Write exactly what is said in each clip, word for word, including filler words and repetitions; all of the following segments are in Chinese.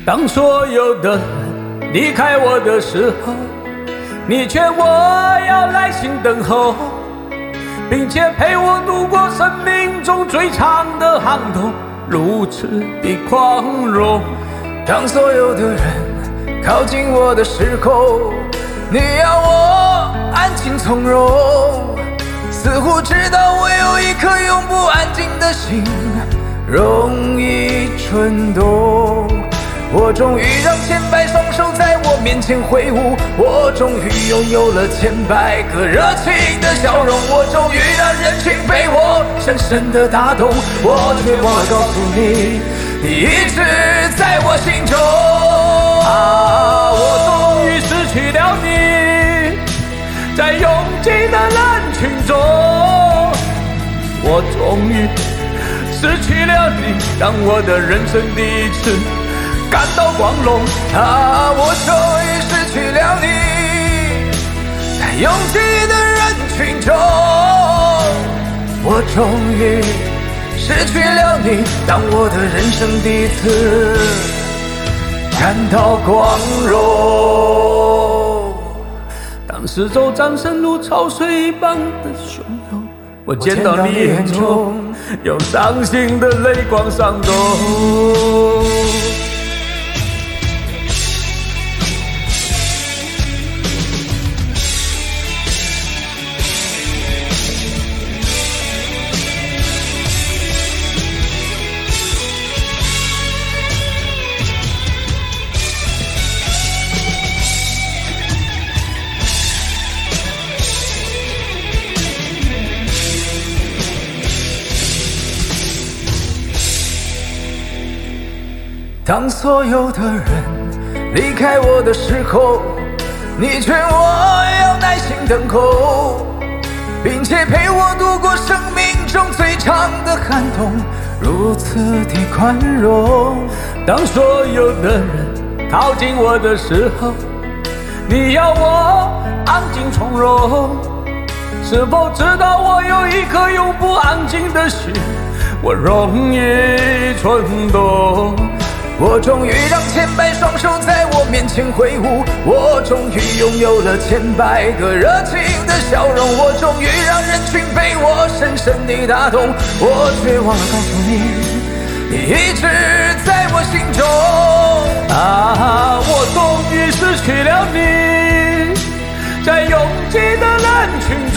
当所有的人离开我的时候，你劝我要耐心等候，并且陪我度过生命中最长的寒冬，如此的宽容。 当所有的人靠近我的时候，你要我安静从容，似乎知道我有一颗永不安静的心，容易蠢动。我终于让千百双手在我面前挥舞，我终于拥有了千百个热情的笑容，我终于让人群被我深深的打动。我却忘了告诉你，你一直在我心中。 啊，我终于失去了你，在拥挤的人群中，我终于失去了你，当我的人生第一次感到光荣。 啊，我终于失去了你，在拥挤的人群中，我终于失去了你，当我的人生第一次感到光荣。 当四周掌声如潮水一般的汹涌，我见到你眼中有伤心的泪光闪动。 当所有的人离开我的时候，你劝我要耐心等候，并且陪我度过生命中最长的寒冬，如此的宽容。 当所有的人靠近我的时候，你要我安静从容，是否知道我有一颗永不安静的心，我容易蠢动。 我终于让千百双手在我面前挥舞，我终于拥有了千百个热情的笑容，我终于让人群被我深深地打动。我却忘了告诉你，你一直在我心中。 啊，我终于失去了你，在拥挤的人群中，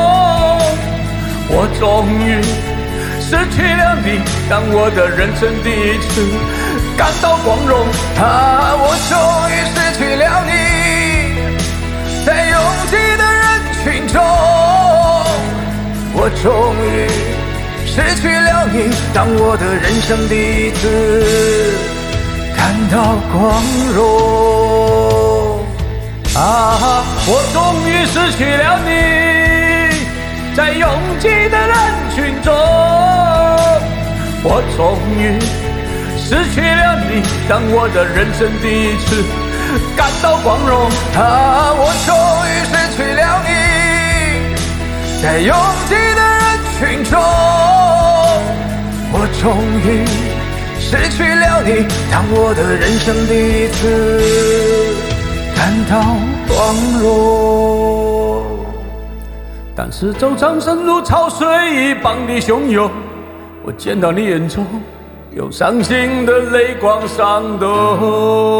我终于失去了你，当我的人生第一次感到光荣。 啊，我终于失去了你，在拥挤的人群中，我终于失去了你，当我的人生第一次感到光荣。 啊，我终于失去了你，在拥挤的人群中，我终于失去了你，当我的人生第一次感到光荣。 啊，我终于失去了你，在拥挤的人群中，我终于失去了你，当我的人生第一次感到光荣。 但是周掌声如潮水一般的汹涌，我见到你眼中有伤心的泪光闪动。